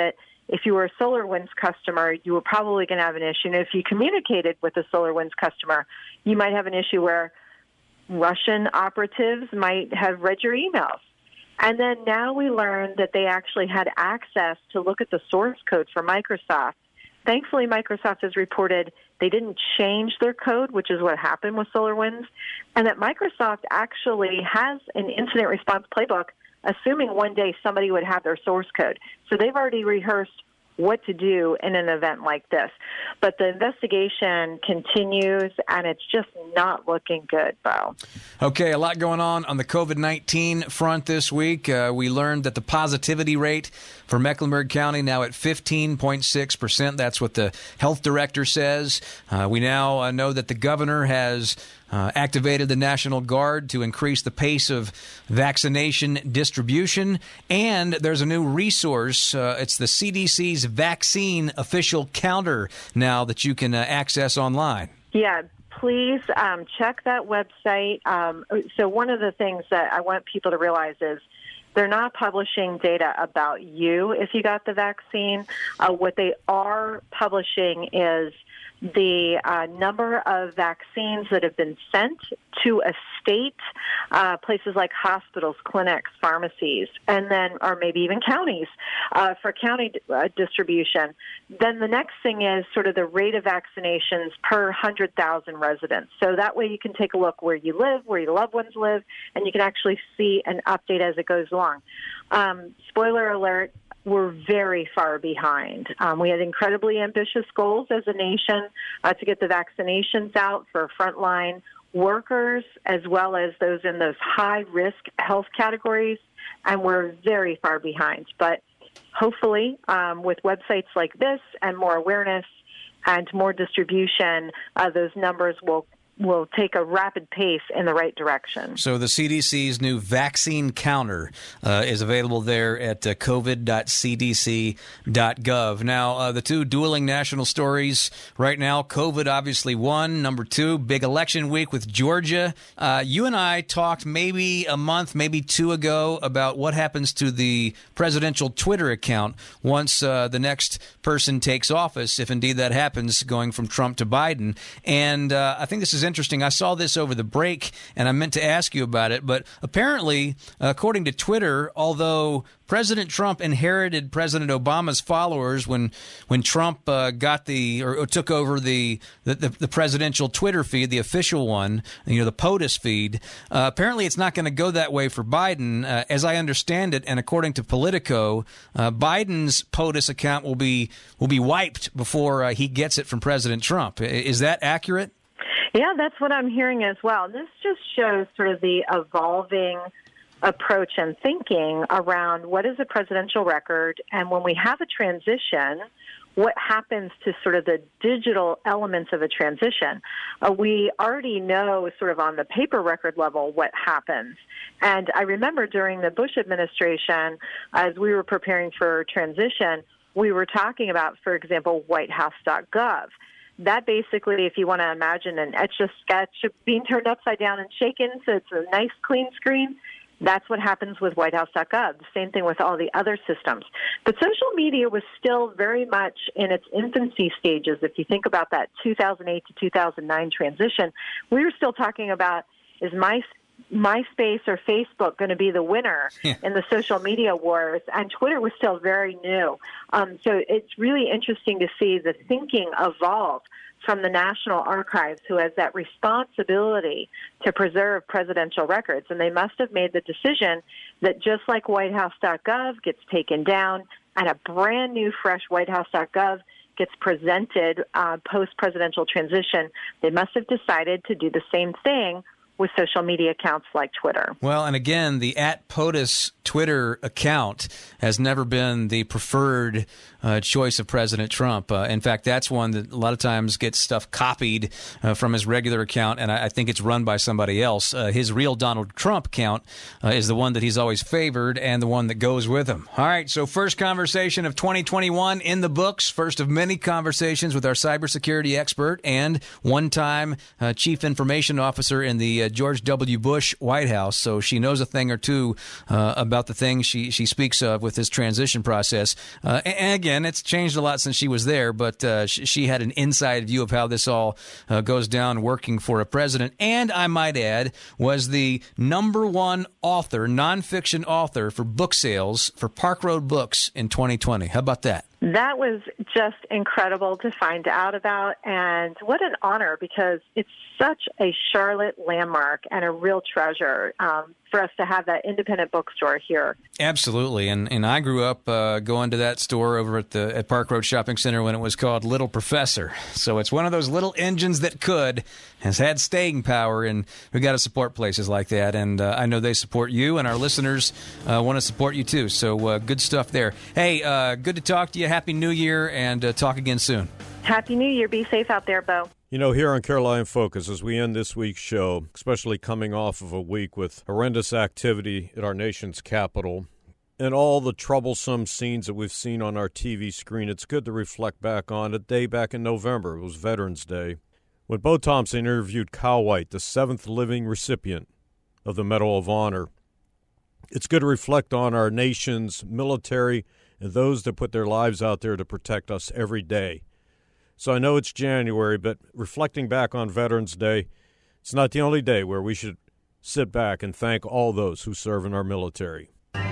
if you were a SolarWinds customer, you were probably going to have an issue. And if you communicated with a SolarWinds customer, you might have an issue where Russian operatives might have read your emails. And then now we learned that they actually had access to look at the source code for Microsoft. Thankfully, Microsoft has reported they didn't change their code, which is what happened with SolarWinds, and that Microsoft actually has an incident response playbook, assuming one day somebody would have their source code. So they've already rehearsed what to do in an event like this. But the investigation continues, and it's just not looking good, Bo. Okay, a lot going on the COVID-19 front this week. We learned that the positivity rate for Mecklenburg County now at 15.6%. That's what the health director says. We now know that the governor has activated the National Guard to increase the pace of vaccination distribution. And there's a new resource. It's the CDC's vaccine official counter now that you can access online. Yeah, please check that website. So one of the things that I want people to realize is they're not publishing data about you if you got the vaccine. What they are publishing is the number of vaccines that have been sent to a state, places like hospitals, clinics, pharmacies, and then, or maybe even counties, for county distribution. Then the next thing is sort of the rate of vaccinations per 100,000 residents. So that way you can take a look where you live, where your loved ones live, and you can actually see an update as it goes along. Spoiler alert, we're very far behind. We had incredibly ambitious goals as a nation to get the vaccinations out for frontline workers as well as those in those high-risk health categories, and we're very far behind. But hopefully, with websites like this and more awareness and more distribution, those numbers will take a rapid pace in the right direction. So the CDC's new vaccine counter is available there at covid.cdc.gov. Now, the two dueling national stories right now, COVID obviously one. Number two, big election week with Georgia. You and I talked maybe a month, maybe two ago about what happens to the presidential Twitter account once the next person takes office, if indeed that happens, going from Trump to Biden. And I think this is interesting. I saw this over the break, and I meant to ask you about it. But apparently, according to Twitter, although President Trump inherited President Obama's followers when Trump got or took over the presidential Twitter feed, the official one, the POTUS feed. Apparently, it's not going to go that way for Biden, as I understand it. And according to Politico, Biden's POTUS account will be wiped before he gets it from President Trump. Is that accurate? Yeah, that's what I'm hearing as well. This just shows sort of the evolving approach and thinking around what is a presidential record, and when we have a transition, what happens to sort of the digital elements of a transition. We already know sort of on the paper record level what happens. And I remember during the Bush administration, as we were preparing for transition, we were talking about, for example, whitehouse.gov. That basically, if you want to imagine an Etch-a-Sketch being turned upside down and shaken so it's a nice clean screen, that's what happens with whitehouse.gov. The same thing with all the other systems. But social media was still very much in its infancy stages. If you think about that 2008 to 2009 transition, we were still talking about, is MySpace or Facebook going to be the winner in the social media wars? And Twitter was still very new. So it's really interesting to see the thinking evolve from the National Archives, who has that responsibility to preserve presidential records. And they must have made the decision that just like whitehouse.gov gets taken down and a brand new, fresh whitehouse.gov gets presented post-presidential transition, they must have decided to do the same thing with social media accounts like Twitter. Well, and again, the @POTUS Twitter account has never been the preferred choice of President Trump. In fact, that's one that a lot of times gets stuff copied from his regular account, and I think it's run by somebody else. His real Donald Trump account is the one that he's always favored and the one that goes with him. All right, so first conversation of 2021 in the books, first of many conversations with our cybersecurity expert and one-time chief information officer in the the George W. Bush White House, so she knows a thing or two about the things she speaks of with this transition process. And again, it's changed a lot since she was there, but she had an inside view of how this all goes down working for a president. And I might add, was the #1 author, nonfiction author for book sales for Park Road Books in 2020. How about that? That was just incredible to find out about, and what an honor, because it's such a Charlotte landmark and a real treasure for us to have that independent bookstore here. Absolutely, and I grew up going to that store over at Park Road Shopping Center when it was called Little Professor. So it's one of those little engines that has had staying power, and we've got to support places like that, and I know they support you, and our listeners want to support you too, so good stuff there. Hey, good to talk to you. Happy New Year, and talk again soon. Happy New Year. Be safe out there, Bo. You know, here on Carolina Focus, as we end this week's show, especially coming off of a week with horrendous activity at our nation's capital and all the troublesome scenes that we've seen on our TV screen, it's good to reflect back on a day back in November. It was Veterans Day, when Bo Thompson interviewed Kyle White, the 7th living recipient of the Medal of Honor. It's good to reflect on our nation's military and those that put their lives out there to protect us every day. So I know it's January, but reflecting back on Veterans Day, it's not the only day where we should sit back and thank all those who serve in our military.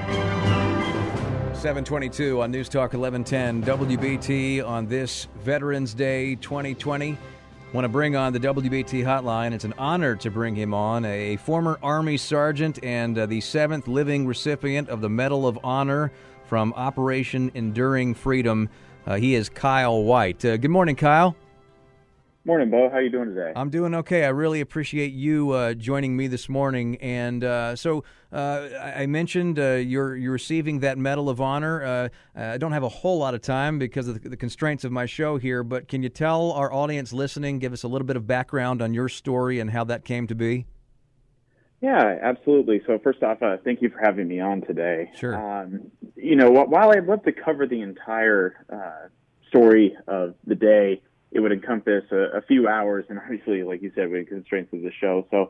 722 on News Talk 1110 WBT on this Veterans Day 2020. Want to bring on the WBT hotline. It's an honor to bring him on, a former Army sergeant and the 7th living recipient of the Medal of Honor from Operation Enduring Freedom. He is Kyle White. Good morning, Kyle. Morning, Bo. How are you doing today? I'm doing okay. I really appreciate you joining me this morning. And so I mentioned you're receiving that Medal of Honor. I don't have a whole lot of time because of the constraints of my show here, but can you tell our audience listening, give us a little bit of background on your story and how that came to be? Yeah, absolutely. So first off, thank you for having me on today. Sure. While I'd love to cover the entire story of the day, it would encompass a few hours, and obviously, like you said, with the constraints of the show. So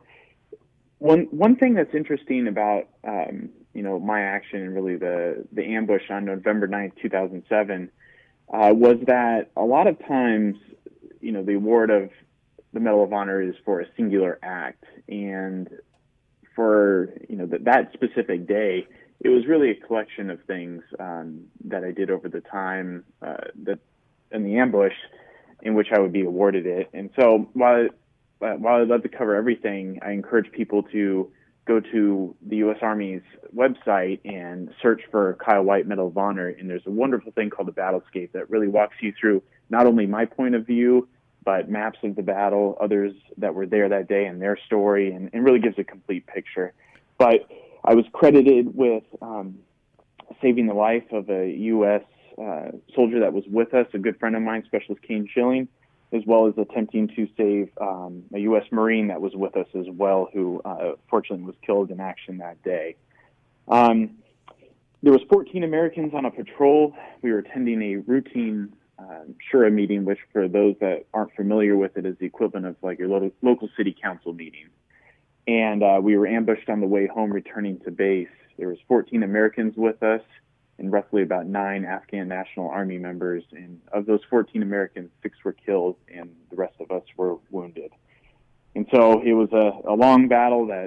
one thing that's interesting about, my action and really the ambush on November 9th, 2007, was that a lot of times, the award of the Medal of Honor is for a singular act. And for, that specific day, it was really a collection of things that I did over the time that in the ambush in which I would be awarded it. And so while I'd love to cover everything, I encourage people to go to the U.S. Army's website and search for Kyle White Medal of Honor. And there's a wonderful thing called the Battlescape that really walks you through not only my point of view, but maps of the battle, others that were there that day and their story, and really gives a complete picture. But I was credited with saving the life of a U.S. Soldier that was with us, a good friend of mine, Specialist Kane Schilling, as well as attempting to save a U.S. Marine that was with us as well, who fortunately was killed in action that day. There was 14 Americans on a patrol. We were attending a routine Shura meeting, which for those that aren't familiar with it is the equivalent of like your local city council meeting. And we were ambushed on the way home returning to base. There was 14 Americans with us and roughly about 9 Afghan National Army members. And of those 14 Americans, 6 were killed and the rest of us were wounded. And so it was a long battle that,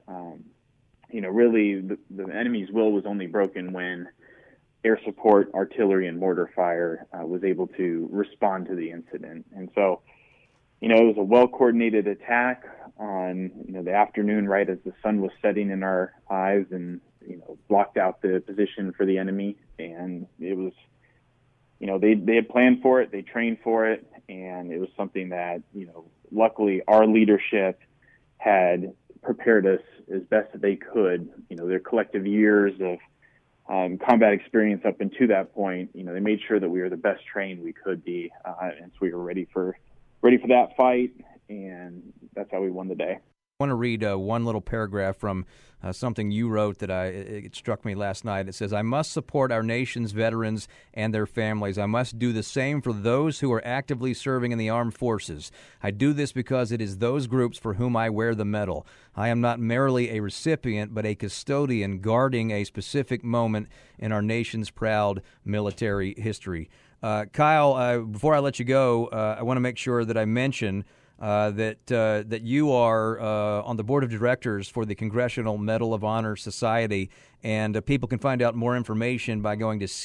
really the enemy's will was only broken when air support, artillery, and mortar fire was able to respond to the incident. And so, it was a well-coordinated attack on, the afternoon right as the sun was setting in our eyes and, blocked out the position for the enemy. And it was, they had planned for it, they trained for it, and it was something that, luckily our leadership had prepared us as best that they could. Their collective years of combat experience up until that point, they made sure that we were the best trained we could be, and so we were ready for that fight, and that's how we won the day. I want to read one little paragraph from something you wrote that it struck me last night. It says, I must support our nation's veterans and their families. I must do the same for those who are actively serving in the armed forces. I do this because it is those groups for whom I wear the medal. I am not merely a recipient, but a custodian guarding a specific moment in our nation's proud military history. Kyle, before I let you go, I want to make sure that I mention that you are on the board of directors for the Congressional Medal of Honor Society, and people can find out more information by going to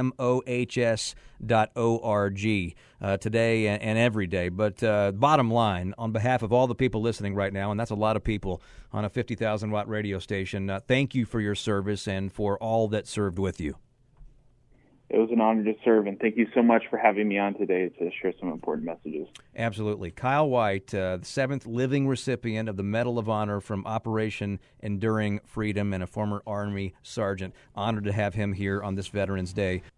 cmohs.org today and every day. But bottom line, on behalf of all the people listening right now, and that's a lot of people on a 50,000-watt radio station, thank you for your service and for all that served with you. It was an honor to serve, and thank you so much for having me on today to share some important messages. Absolutely. Kyle White, the 7th living recipient of the Medal of Honor from Operation Enduring Freedom and a former Army sergeant. Honored to have him here on this Veterans Day.